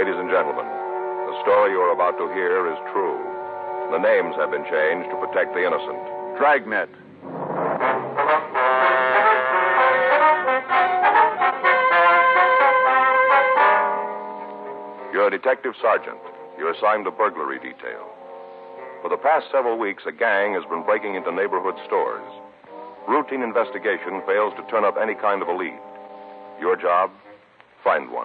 Ladies and gentlemen, the story you are about to hear is true. The names have been changed to protect the innocent. Dragnet. You're a detective sergeant. You're assigned to burglary detail. For the past several weeks, a gang has been breaking into neighborhood stores. Routine investigation fails to turn up any kind of a lead. Your job? Find one.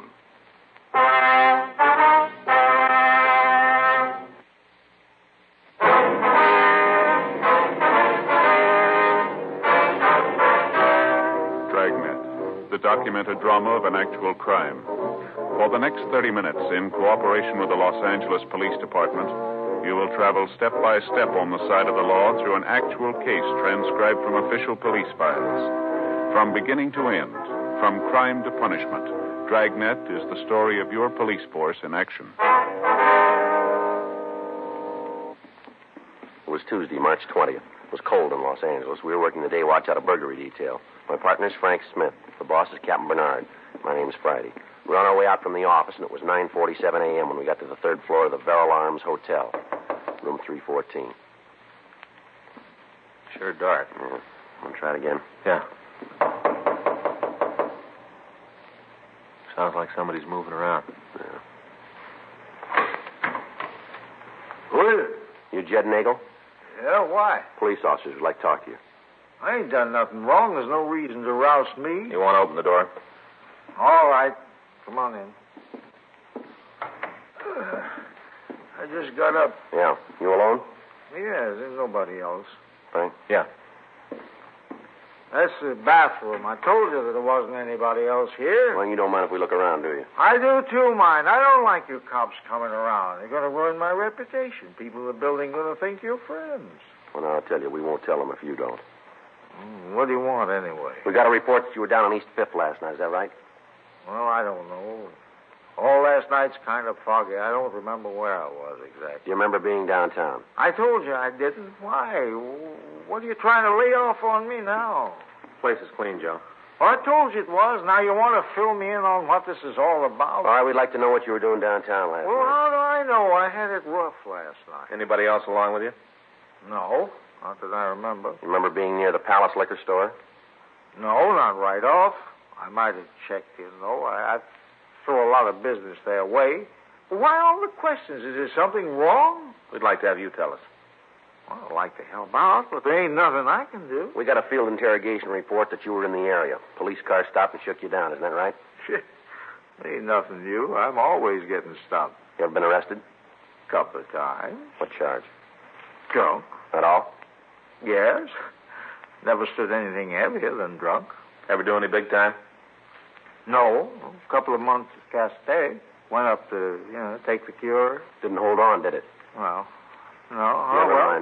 Dragnet, the documented drama of an actual crime. For the next 30 minutes, in cooperation with the Los Angeles Police Department, you will travel step by step on the side of the law through an actual case transcribed from official police files. From beginning to end, from crime to punishment, Dragnet is the story of your police force in action. It was Tuesday, March 20th. It was cold in Los Angeles. We were working the day watch out of burglary detail. My partner's Frank Smith. The boss is Captain Bernard. My name's Friday. We were on our way out from the office, and it was 9:47 a.m. when we got to the third floor of the Verrill Arms Hotel, room 314. Sure dark. Yeah. Want to try it again? Yeah. Sounds like somebody's moving around. Yeah. Who is it? You Jed Nagel? Yeah, why? Police officers would like to talk to you. I ain't done nothing wrong. There's no reason to roust me. You want to open the door? All right. Come on in. I just got up. Yeah. You alone? Yeah, there's nobody else. Frank? Yeah. That's the bathroom. I told you that there wasn't anybody else here. Well, you don't mind if we look around, do you? I do too, mind. I don't like you cops coming around. You're going to ruin my reputation. People in the building going to think you're friends. Well, now, I'll tell you, we won't tell them if you don't. What do you want, anyway? We got a report that you were down on East 5th last night. Is that right? Well, I don't know. All last night's kind of foggy. I don't remember where I was exactly. Do you remember being downtown? I told you I didn't. Why? What are you trying to lay off on me now? Place is clean, Joe. Well, I told you it was. Now you want to fill me in on what this is all about? All right, we'd like to know what you were doing downtown last Well, night. how do I know? I had it rough last night. Anybody else along with you? No, not that I remember. You remember being near the Palace Liquor Store? No, not right off. I might have checked in, though. I throw a lot of business their way. But why all the questions? Is there something wrong? We'd like to have you tell us. Well, I'd like to help out, but there ain't nothing I can do. We got a field interrogation report that you were in the area. Police car stopped and shook you down. Isn't that right? Shit. Ain't nothing new. I'm always getting stopped. You ever been arrested? Couple of times. What charge? Drunk. At all? Yes. Never stood anything heavier than drunk. Ever do any big time? No. A couple of months at Castell. Went up to, take the cure. Didn't hold on, did it? Well, no. Never mind.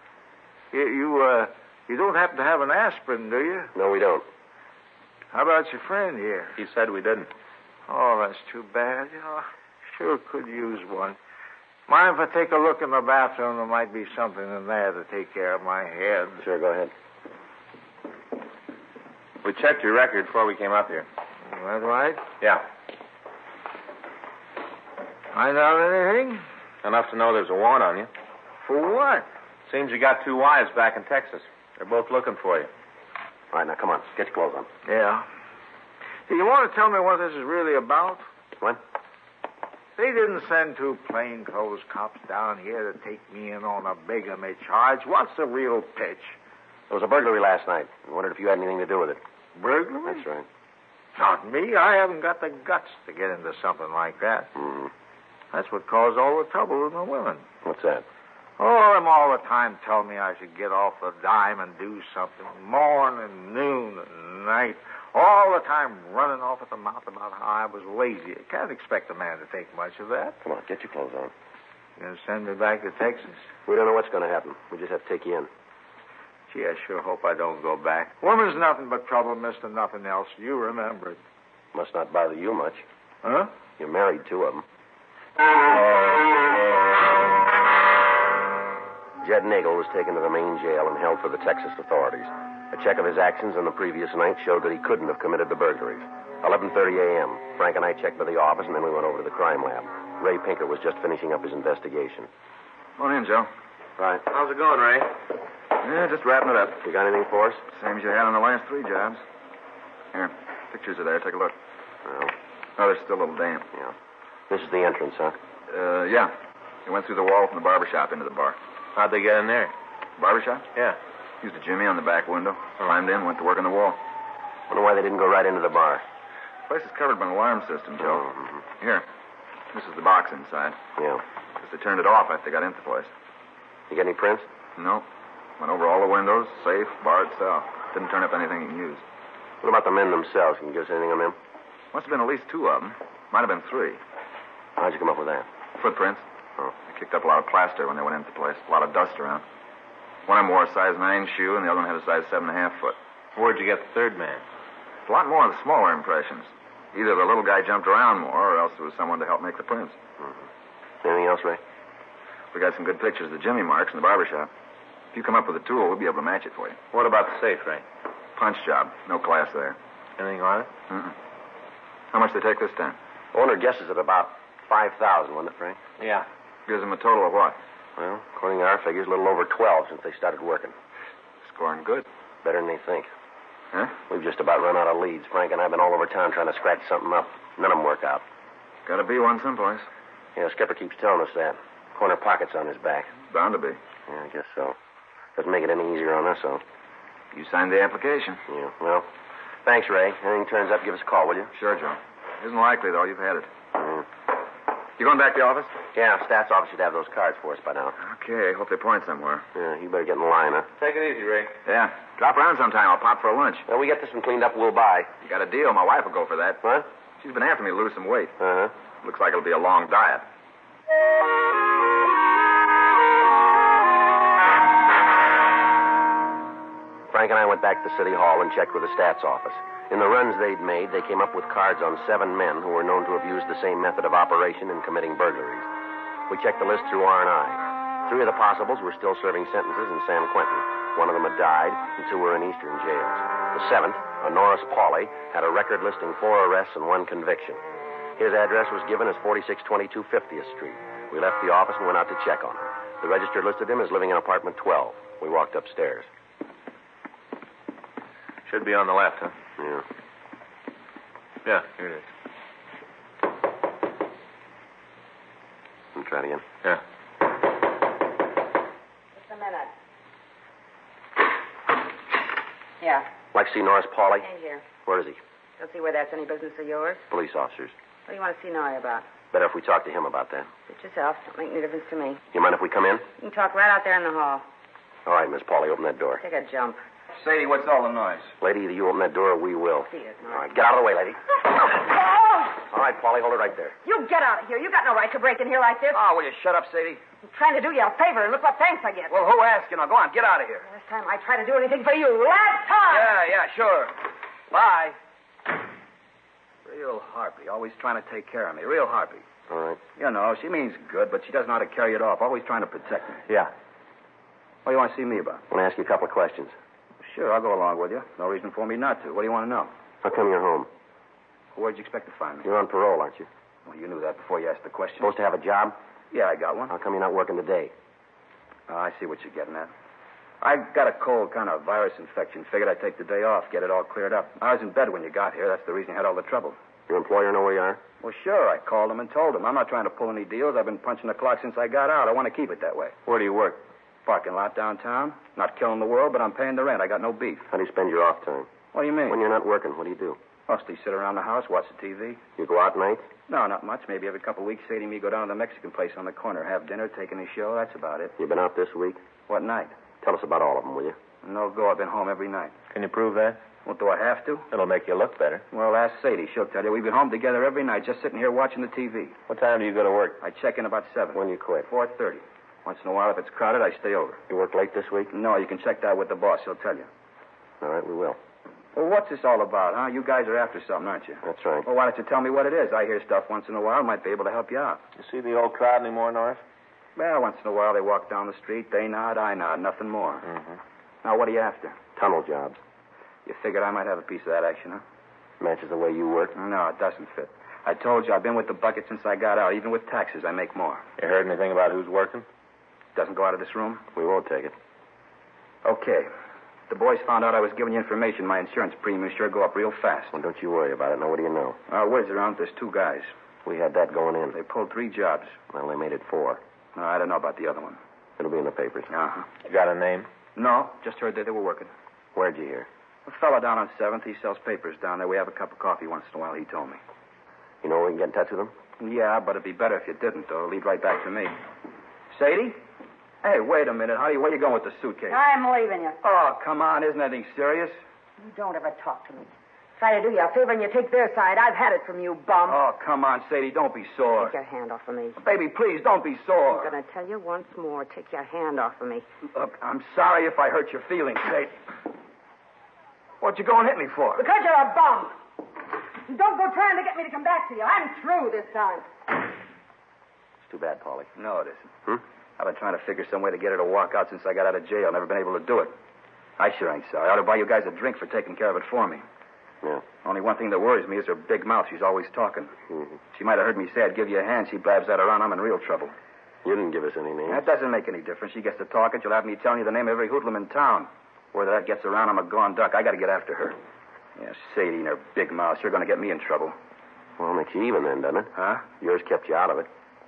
You don't happen to have an aspirin, do you? No, we don't. How about your friend here? He said we didn't. Oh, that's too bad. Sure could use one. Mind if I take a look in the bathroom? There might be something in there to take care of my head. Sure, go ahead. We checked your record before we came up here. Is that right? Yeah. Find out anything? Enough to know there's a warrant on you. For what? Seems you got two wives back in Texas. They're both looking for you. All right, now, come on. Get your clothes on. Yeah. Do you want to tell me what this is really about? What? They didn't send two plainclothes cops down here to take me in on a bigamy charge. What's the real pitch? There was a burglary last night. I wondered if you had anything to do with it. Burglary? That's right. Not me. I haven't got the guts to get into something like that. Mm-hmm. That's what caused all the trouble with the women. What's that? Oh, them all the time tell me I should get off the dime and do something. Morning, noon, and night. All the time running off at the mouth about how I was lazy. You can't expect a man to take much of that. Come on, get your clothes on. You going to send me back to Texas? We don't know what's going to happen. We just have to take you in. Gee, I sure hope I don't go back. Woman's nothing but trouble, mister, nothing else. You remember it. Must not bother you much. Huh? You're married, two of them. Jed Nagel was taken to the main jail and held for the Texas authorities. A check of his actions on the previous night showed that he couldn't have committed the burglaries. 11:30 a.m. Frank and I checked with the office, and then we went over to the crime lab. Ray Pinker was just finishing up his investigation. Come on in, Joe. Right. How's it going, Ray? Yeah, just wrapping it up. You got anything for us? Same as you had on the last 3 jobs. Here, pictures are there. Take a look. Well, Oh, they're still a little damp. yeah. This is the entrance, huh? Yeah. They went through the wall from the barber shop into the bar. How'd they get in there? Barber shop? Yeah. Used a jimmy on the back window. Climbed in, went to work on the wall. Wonder why they didn't go right into the bar. The place is covered by an alarm system, Joe. Mhm. Here. This is the box inside. Yeah. Guess they turned it off after they got into the place. You got any prints? No. Went over all the windows, safe, bar itself. Didn't turn up anything you can use. What about the men themselves? Can you give us anything on them? Must have been at least 2 of them. Might have been 3. How'd you come up with that? Footprints. Oh. They kicked up a lot of plaster when they went into the place. A lot of dust around. One of them wore a size 9 shoe, and the other one had a size 7.5 foot. Where'd you get the third man? A lot more of the smaller impressions. Either the little guy jumped around more, or else there was someone to help make the prints. Anything else, Ray? We got some good pictures of the jimmy marks in the barber shop. If you come up with a tool, we'll be able to match it for you. What about the safe, Ray? Punch job. No class there. Anything on it? Mm-mm. How much they take this time? Owner guesses at about 5,000, wasn't it, Frank? Yeah. Gives them a total of what? Well, according to our figures, a little over 12 since they started working. Scoring good. Better than they think. Huh? We've just about run out of leads. Frank and I have been all over town trying to scratch something up. None of them work out. Gotta be one someplace. Yeah, Skipper keeps telling us that. Corner pockets on his back. Bound to be. Yeah, I guess so. Doesn't make it any easier on us, though. You signed the application. Yeah, well, thanks, Ray. Anything turns up, give us a call, will you? Sure, Joe. Isn't likely, though. You've had it. Yeah. You going back to the office? Yeah, Stats office should have those cards for us by now. Okay. Hope they point somewhere. Yeah, you better get in line, huh? Take it easy, Ray. Yeah. Drop around sometime. I'll pop for a lunch. Well, we get this one cleaned up, we'll buy. You got a deal. My wife will go for that. What? She's been after me to lose some weight. Uh-huh. Looks like it'll be a long diet. Frank and I went back to City Hall and checked with the Stats office. In the runs they'd made, they came up with cards on 7 men who were known to have used the same method of operation in committing burglaries. We checked the list through R&I. 3 of the possibles were still serving sentences in San Quentin. 1 of them had died, and 2 were in eastern jails. The 7th, a Norris Pauley, had a record listing 4 arrests and 1 conviction. His address was given as 4622 50th Street. We left the office and went out to check on him. The register listed him as living in apartment 12. We walked upstairs. Should be on the left, huh? Yeah. Yeah, here it is. Let me try it again. Yeah. Just a minute. Yeah, Like to see Norris Pauley? in here. Where is he? Don't see where that's any business of yours. Police officers. What do you want to see Norrie about? Better if we talk to him about that. Suit yourself. Don't make any difference to me. You mind if we come in? You can talk right out there in the hall. All right, Miss Pauley, open that door. Take a jump. Sadie, what's all the noise? Lady, either you open that door or we will. See it, All Norrie. right, get out of the way, lady. Oh! All right, Pauley, hold it right there. You get out of here. You got no right to break in here like this. Oh, will you shut up, Sadie? I'm trying to do you a favor. Look what thanks I get. Well, who asked you? Now, go on, get out of here. Last time I tried to do anything for you. Last time! Yeah, sure. Bye. Real harpy. Always trying to take care of me. Real harpy. All right. You know, she means good, but she doesn't know how to carry it off. Always trying to protect me. Yeah. What do you want to see me about? I want to ask you a couple of questions. Sure, I'll go along with you. No reason for me not to. What do you want to know? How come you're home? Where'd you expect to find me? You're on parole, aren't you? Well, you knew that before you asked the question. Supposed to have a job? Yeah, I got one. How come you're not working today? Oh, I see what you're getting at. I got a cold kind of virus infection. Figured I'd take the day off, get it all cleared up. I was in bed when you got here. That's the reason you had all the trouble. Your employer know where you are? Well, sure. I called him and told him. I'm not trying to pull any deals. I've been punching the clock since I got out. I want to keep it that way. Where do you work? Parking lot downtown. Not killing the world, but I'm paying the rent. I got no beef. How do you spend your off time? What do you mean? When you're not working, what do you do? Mostly sit around the house, watch the TV. You go out nights? No, not much. Maybe every couple of weeks, Sadie and me go down to the Mexican place on the corner, have dinner, take in a show. That's about it. You been out this week? What night? Tell us about all of them, will you? No go. I've been home every night. Can you prove that? Well, do I have to? It'll make you look better. Well, ask Sadie. She'll tell you. We've been home together every night, just sitting here watching the TV. What time do you go to work? I check in about 7. When you quit? 4:30. Once in a while, if it's crowded, I stay over. You work late this week? No, you can check that with the boss. He'll tell you. All right, we will. Well, what's this all about, huh? You guys are after something, aren't you? That's right. Well, why don't you tell me what it is? I hear stuff once in a while. Might be able to help you out. You see the old crowd anymore, Norris? Well, once in a while they walk down the street. They nod, I nod. Nothing more. Mm-hmm. Now, what are you after? Tunnel jobs. You figured I might have a piece of that action, huh? Matches the way you work. No, it doesn't fit. I told you I've been with the bucket since I got out. Even with taxes, I make more. You heard anything about who's working? Doesn't go out of this room? We won't take it. Okay. The boys found out I was giving you information. My insurance premiums sure go up real fast. Well, don't you worry about it. Now, what do you know? Word's around there's 2 guys. We had that going in. They pulled 3 jobs. Well, they made it 4. No, I don't know about the other one. It'll be in the papers. Uh-huh. You got a name? No, just heard that they were working. Where'd you hear? A fella down on 7th, he sells papers down there. We have a cup of coffee once in a while, he told me. You know where we can get in touch with them? Yeah, but it'd be better if you didn't, though. It'll lead right back to me. Sadie? Hey, wait a minute, honey. Where you going with the suitcase? I'm leaving you. Oh, come on. Isn't anything serious? You don't ever talk to me. Try to do you a favor and you take their side. I've had it from you, bum. Oh, come on, Sadie. Don't be sore. Take your hand off of me. Baby, please, don't be sore. I'm going to tell you once more. Take your hand off of me. Look, I'm sorry if I hurt your feelings, Sadie. What'd you go and hit me for? Because you're a bum. Don't go trying to get me to come back to you. I'm through this time. It's too bad, Paulie. No, it isn't. I've been trying to figure some way to get her to walk out since I got out of jail. Never been able to do it. I sure ain't sorry. I ought to buy you guys a drink for taking care of it for me. Yeah. Only one thing that worries me is her big mouth. She's always talking. Mm-hmm. She might have heard me say I'd give you a hand. She blabs that around. I'm in real trouble. You didn't give us any names. That doesn't make any difference. She gets to talking. She'll have me telling you the name of every hoodlum in town. Whether that gets around, I'm a gone duck. I got to get after her. Yeah, Sadie and her big mouth. You're going to get me in trouble. Well, makes you even then, doesn't it? Huh? Yours kept you out of it.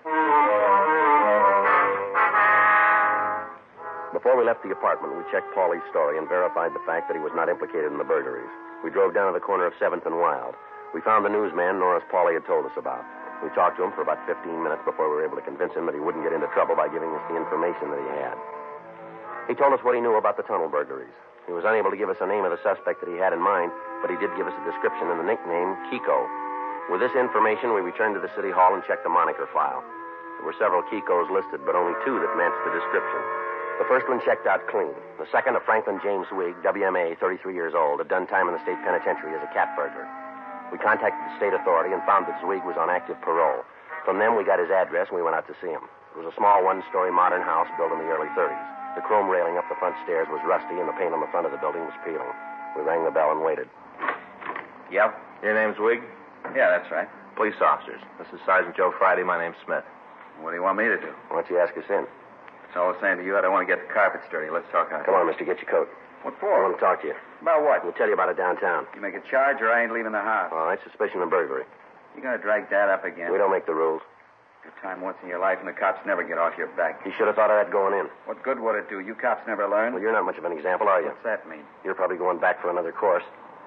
Before we left the apartment, we checked Paulie's story and verified the fact that he was not implicated in the burglaries. We drove down to the corner of 7th and Wild. We found the newsman Norris Paulie had told us about. We talked to him for about 15 minutes before we were able to convince him that he wouldn't get into trouble by giving us the information that he had. He told us what he knew about the tunnel burglaries. He was unable to give us a name of the suspect that he had in mind, but he did give us a description and the nickname Kiko. With this information, we returned to the city hall and checked the moniker file. There were several Kikos listed, but only 2 that matched the description. The first one checked out clean. The second, a Franklin James Wigg, WMA, 33 years old, had done time in the state penitentiary as a cat burglar. We contacted the state authority and found that Zwig was on active parole. From them, we got his address and we went out to see him. It was a small 1-story modern house built in the early 30s. The chrome railing up the front stairs was rusty and the paint on the front of the building was peeling. We rang the bell and waited. Yep. Your name's Wigg? Yeah, that's right. Police officers. This is Sergeant Joe Friday. My name's Smith. What do you want me to do? Why don't you ask us in? It's all the same to you. I don't want to get the carpets dirty. Let's talk on it. Come on, mister, get your coat. What I for? want to talk to you. About what? We'll tell you about it downtown. You make a charge or I ain't leaving the house. All right, suspicion of burglary. You gonna drag that up again? We don't make the rules. Good time once in your life and the cops never get off your back. You should have thought of that going in. What good would it do? You cops never learn. Well, you're not much of an example, are you? What's that mean? You're probably going back for another course.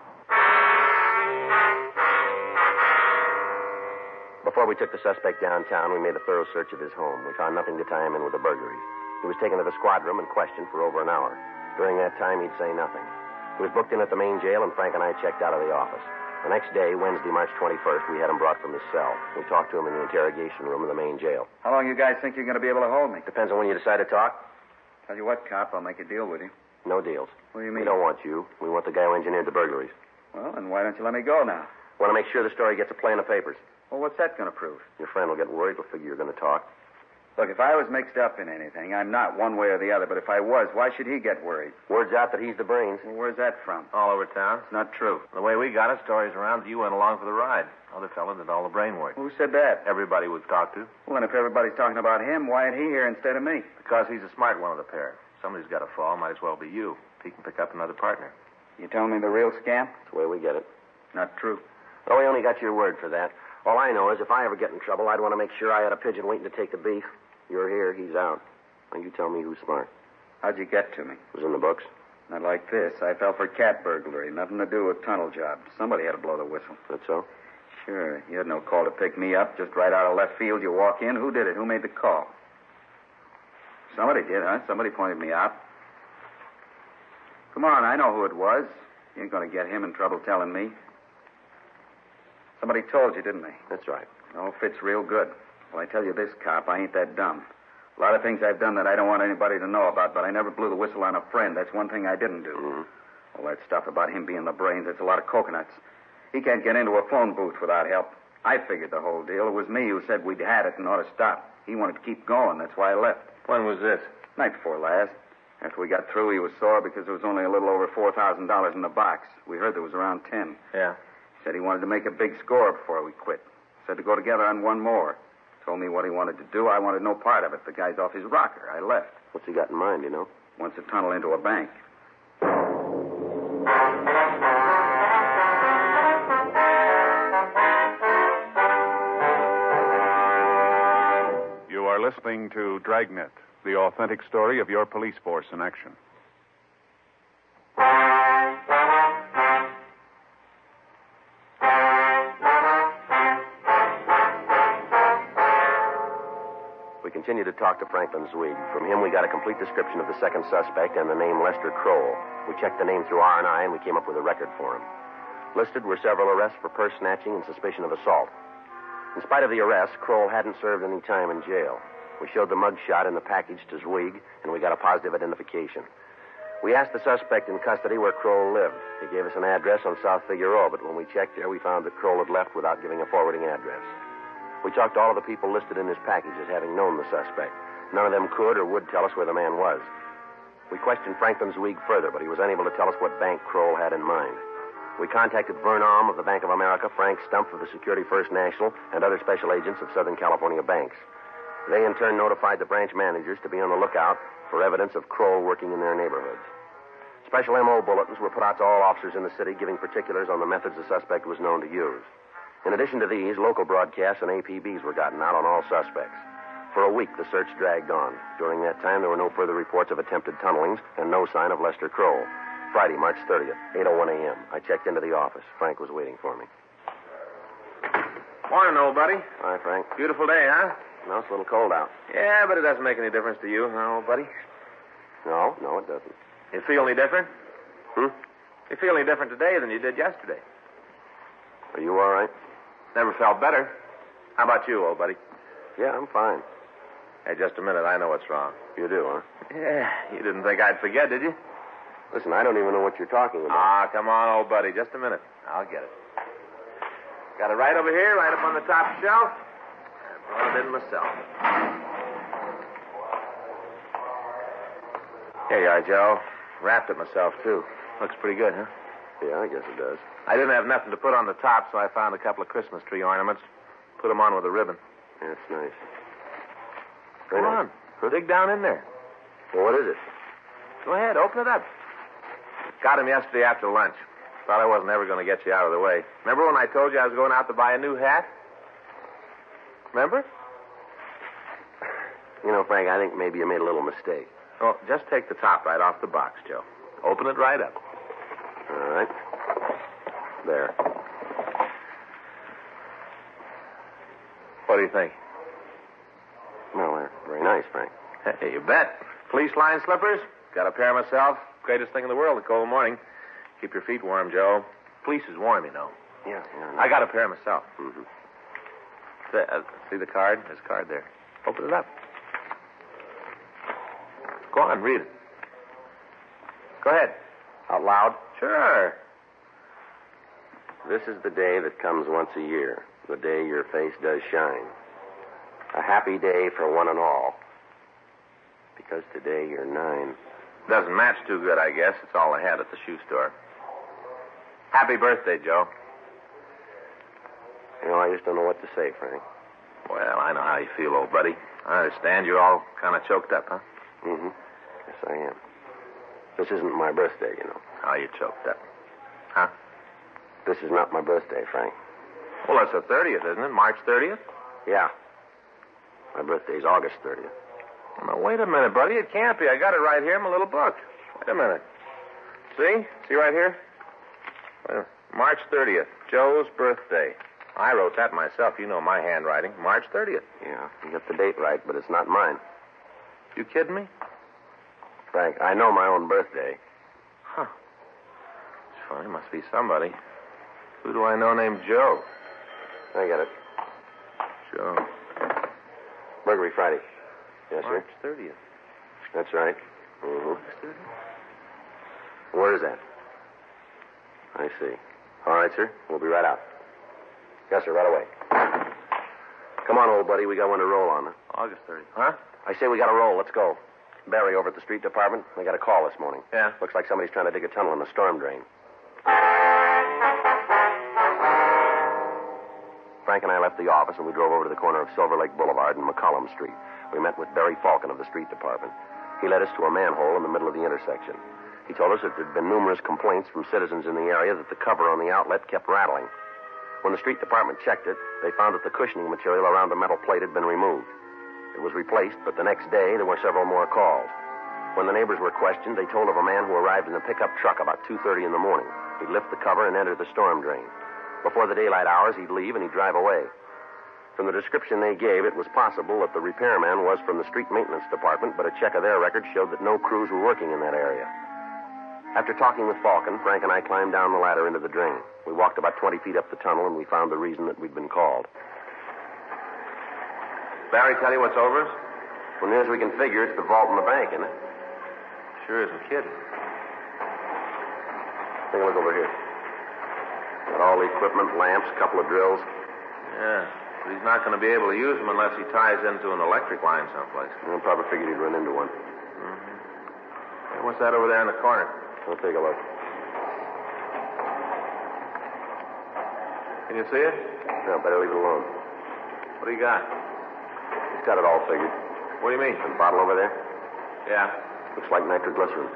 Before we took the suspect downtown, we made a thorough search of his home. We found nothing to tie him in with the burglaries. He was taken to the squad room and questioned for over an hour. During that time, he'd say nothing. He was booked in at the main jail, and Frank and I checked out of the office. The next day, Wednesday, March 21st, we had him brought from his cell. We talked to him in the interrogation room of the main jail. How long you guys think you're going to be able to hold me? Depends on when you decide to talk. Tell you what, cop, I'll make a deal with you. No deals. What do you mean? We don't want you. We want the guy who engineered the burglaries. Well, then why don't you let me go now? Want to make sure the story gets a play in the papers. Well, what's that going to prove? Your friend will get worried. He'll figure you're going to talk. Look, if I was mixed up in anything, I'm not one way or the other, but if I was, why should he get worried? Word's out that he's the brains. Well, where's that from? All over town. It's not true. The way we got it, stories around that you went along for the ride. Other fella did all the brain work. Who said that? Everybody we've talked to. Well, then if everybody's talking about him, why ain't he here instead of me? Because he's a smart one of the pair. Somebody's got to fall. Might as well be you. He can pick up another partner. You telling me the real scam? That's the way we get it. Not true. Oh, we only got your word for that. All I know is if I ever get in trouble, I'd want to make sure I had a pigeon waiting to take the beef. You're here, he's out. Now you tell me who's smart. How'd you get to me? It was in the books. Not like this. I fell for cat burglary. Nothing to do with tunnel job. Somebody had to blow the whistle. That's so? Sure. You had no call to pick me up. Just right out of left field, you walk in. Who did it? Who made the call? Somebody did, huh? Somebody pointed me out. Come on, I know who it was. You ain't going to get him in trouble telling me. Somebody told you, didn't they? That's right. It all fits real good. Well, I tell you this, cop, I ain't that dumb. A lot of things I've done that I don't want anybody to know about, but I never blew the whistle on a friend. That's one thing I didn't do. Mm-hmm. All that stuff about him being the brains, it's a lot of coconuts. He can't get into a phone booth without help. I figured the whole deal. It was me who said we'd had it and ought to stop. He wanted to keep going. That's why I left. When was this? Night before last. After we got through, he was sore because there was only a little over $4,000 in the box. We heard there was around 10. Yeah. Said he wanted to make a big score before we quit. Said to go together on one more. Told me what he wanted to do. I wanted no part of it. The guy's off his rocker. I left. What's he got in mind, you know? Wants to tunnel into a bank. You are listening to Dragnet, the authentic story of your police force in action. We continued to talk to Franklin Zweig. From him, we got a complete description of the second suspect and the name Lester Kroll. We checked the name through R&I, and we came up with a record for him. Listed were several arrests for purse snatching and suspicion of assault. In spite of the arrest, Kroll hadn't served any time in jail. We showed the mug shot in the package to Zweig, and we got a positive identification. We asked the suspect in custody where Kroll lived. He gave us an address on South Figueroa, but when we checked there, we found that Kroll had left without giving a forwarding address. We talked to all of the people listed in his package as having known the suspect. None of them could or would tell us where the man was. We questioned Franklin Zweig further, but he was unable to tell us what bank Kroll had in mind. We contacted Vern Alm of the Bank of America, Frank Stump of the Security First National, and other special agents of Southern California banks. They, in turn, notified the branch managers to be on the lookout for evidence of Kroll working in their neighborhoods. Special M.O. bulletins were put out to all officers in the city, giving particulars on the methods the suspect was known to use. In addition to these, local broadcasts and APBs were gotten out on all suspects. For a week, the search dragged on. During that time, there were no further reports of attempted tunnelings and no sign of Lester Kroll. Friday, March 30th, 8:01 a.m. I checked into the office. Frank was waiting for me. Morning, old buddy. Hi, Frank. Beautiful day, huh? No, it's a little cold out. Yeah, but it doesn't make any difference to you, huh, old buddy? No, it doesn't. You feel any different? Hmm? You feel any different today than you did yesterday? Are you all right? Never felt better. How about you, old buddy? Yeah, I'm fine. Hey, just a minute. I know what's wrong. You do, huh? Yeah, you didn't think I'd forget, did you? Listen, I don't even know what you're talking about. Ah, come on, old buddy. Just a minute. I'll get it. Got it right over here, right up on the top shelf. I brought it in myself. Here you are, Joe. Wrapped it myself, too. Looks pretty good, huh? Yeah, I guess it does. I didn't have nothing to put on the top, so I found a couple of Christmas tree ornaments. Put them on with a ribbon. Yeah, it's nice. Come on. Dig down in there. Well, what is it? Go ahead, open it up. Got him yesterday after lunch. Thought I wasn't ever going to get you out of the way. Remember when I told you I was going out to buy a new hat? Remember? You know, Frank, I think maybe you made a little mistake. Oh, just take the top right off the box, Joe. Open it right up. All right. There. What do you think? Well, they're very nice, Frank. Hey, you bet. Fleece line slippers. Got a pair myself. Greatest thing in the world, a cold morning. Keep your feet warm, Joe. Fleece is warm, you know. Yeah. I got a pair myself. Mm-hmm. See the card? There's a card there. Open it up. Go on, read it. Go ahead. Out loud? Sure. This is the day that comes once a year, the day your face does shine. A happy day for one and all, because today you're 9. Doesn't match too good, I guess. It's all I had at the shoe store. Happy birthday, Joe. You know, I just don't know what to say, Frank. Well, I know how you feel, old buddy. I understand you're all kind of choked up, huh? Mm-hmm. Yes, I am. This isn't my birthday, you know. How you choked up? Huh? This is not my birthday, Frank. Well, it's the 30th, isn't it? March 30th? Yeah. My birthday's August 30th. Now, wait a minute, buddy. It can't be. I got it right here in my little book. Wait a minute. See? See right here? March 30th, Joe's birthday. I wrote that myself. You know my handwriting. March 30th. Yeah, you got the date right, but it's not mine. You kidding me? Frank, I know my own birthday. Huh. It's funny. Must be somebody. Who do I know named Joe? I got it. Joe. Burglary Friday. Yes, March sir? 30th. That's right. Mm-hmm. March 30th? Where is that? I see. All right, sir. We'll be right out. Yes, sir, right away. Come on, old buddy. We got one to roll on. August 30th. Huh? I say we got to roll. Let's go. Barry over at the street department. I got a call this morning. Yeah? Looks like somebody's trying to dig a tunnel in the storm drain. Frank and I left the office, and we drove over to the corner of Silver Lake Boulevard and McCollum Street. We met with Barry Falcon of the street department. He led us to a manhole in the middle of the intersection. He told us that there had been numerous complaints from citizens in the area that the cover on the outlet kept rattling. When the street department checked it, they found that the cushioning material around the metal plate had been removed. It was replaced, but the next day there were several more calls. When the neighbors were questioned, they told of a man who arrived in a pickup truck about 2:30 in the morning. He'd lift the cover and enter the storm drain. Before the daylight hours, he'd leave and he'd drive away. From the description they gave, it was possible that the repairman was from the street maintenance department, but a check of their records showed that no crews were working in that area. After talking with Falcon, Frank and I climbed down the ladder into the drain. We walked about 20 feet up the tunnel, and we found the reason that we'd been called. Barry tell you what's over us? Well, near as we can figure, it's the vault in the bank, isn't it? Sure isn't kidding. Take a look over here. Got all the equipment, lamps, couple of drills. Yeah, but he's not going to be able to use them unless he ties into an electric line someplace. I probably figured he'd run into one. Hey, what's that over there in the corner? We'll take a look. Can you see it? No, better leave it alone. What do you got? He's got it all figured. What do you mean? The bottle over there? Yeah. Looks like nitroglycerin.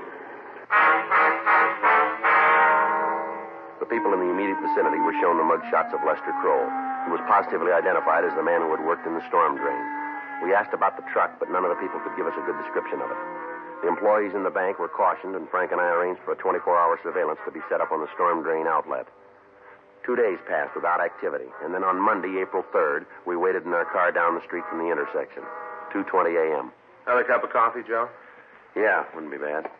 The people in the immediate vicinity were shown the mug shots of Lester Kroll. He was positively identified as the man who had worked in the storm drain. We asked about the truck, but none of the people could give us a good description of it. The employees in the bank were cautioned, and Frank and I arranged for a 24-hour surveillance to be set up on the storm drain outlet. 2 days passed without activity, and then on Monday, April 3rd, we waited in our car down the street from the intersection. 2:20 a.m. Another cup of coffee, Joe? Yeah, wouldn't be bad.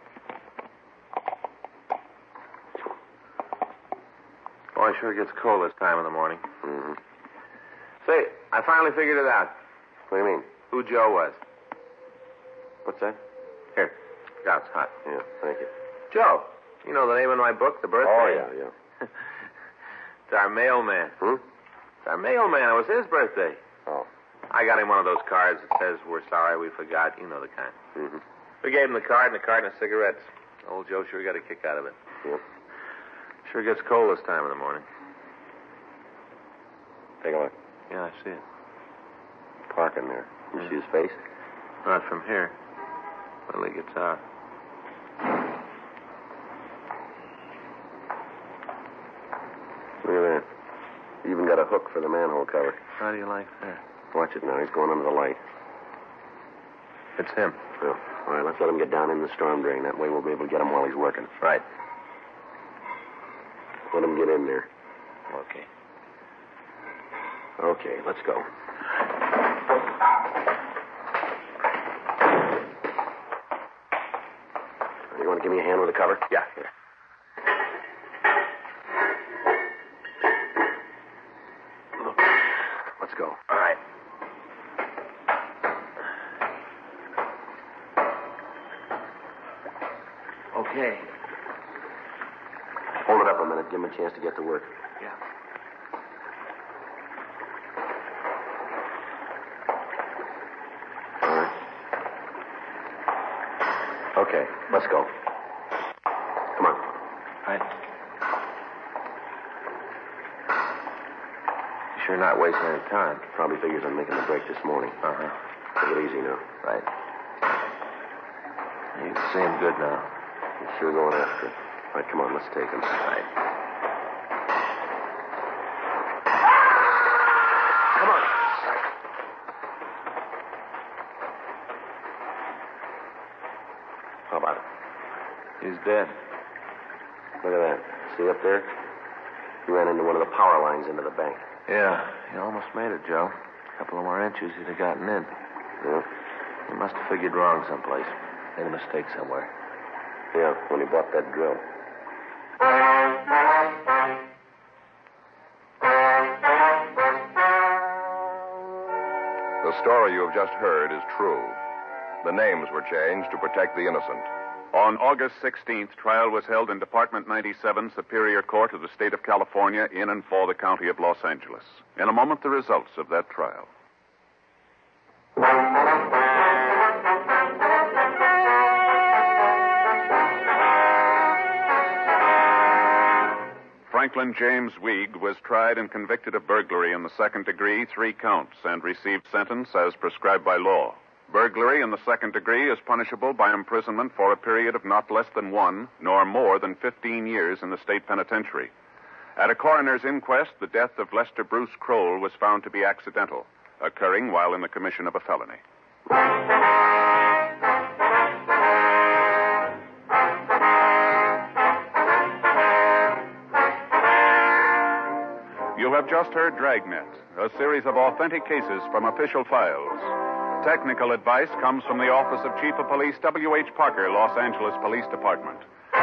Boy, sure gets cold this time in the morning. Mm-hmm. Say, I finally figured it out. What do you mean? Who Joe was. What's that? Here. God, it's hot. Yeah, thank you. Joe. You know the name of my book, The Birthday? Oh, yeah. It's our mailman. It's our mailman. It was his birthday. Oh. I got him one of those cards that says, "We're sorry we forgot." You know the kind. Mm-hmm. We gave him the card and a carton of cigarettes. Old Joe sure got a kick out of it. Yep. Sure gets cold this time in the morning. Take a look. Yeah, I see it. Parking there. You see his face? Not from here. Well, he gets out. Look at that. He even got a hook for the manhole cover. How do you like that? Watch it now. He's going under the light. It's him. Well, all right, let's let him get down in the storm drain. That way we'll be able to get him while he's working. Right. Let him get in there. Okay. Okay, let's go. You want to give me a hand with the cover? Yeah. Let's go. All right. Okay. Hold it up a minute. Give him a chance to get to work. Yeah. All right. Okay, let's go. Come on. Right. You sure not wasting any time. Probably figures on making the break this morning. Uh-huh. Take it easy now. Right. You can see him good now. He's sure going after it. All right, come on, let's take him. Right. Come on. How about it? He's dead. Look at that. See up there? He ran into one of the power lines into the bank. Yeah, he almost made it, Joe. A couple of more inches, he'd have gotten in. Yeah? He must have figured wrong someplace. Made a mistake somewhere. Yeah, when he bought that drill. The story you have just heard is true. The names were changed to protect the innocent. On August 16th, trial was held in Department 97, Superior Court of the State of California, in and for the County of Los Angeles. In a moment, the results of that trial. Franklin James Weig was tried and convicted of burglary in the second degree, 3 counts, and received sentence as prescribed by law. Burglary in the second degree is punishable by imprisonment for a period of not less than 1, nor more than 15 years in the state penitentiary. At a coroner's inquest, the death of Lester Bruce Kroll was found to be accidental, occurring while in the commission of a felony. You have just heard Dragnet, a series of authentic cases from official files. Technical advice comes from the Office of Chief of Police W.H. Parker, Los Angeles Police Department.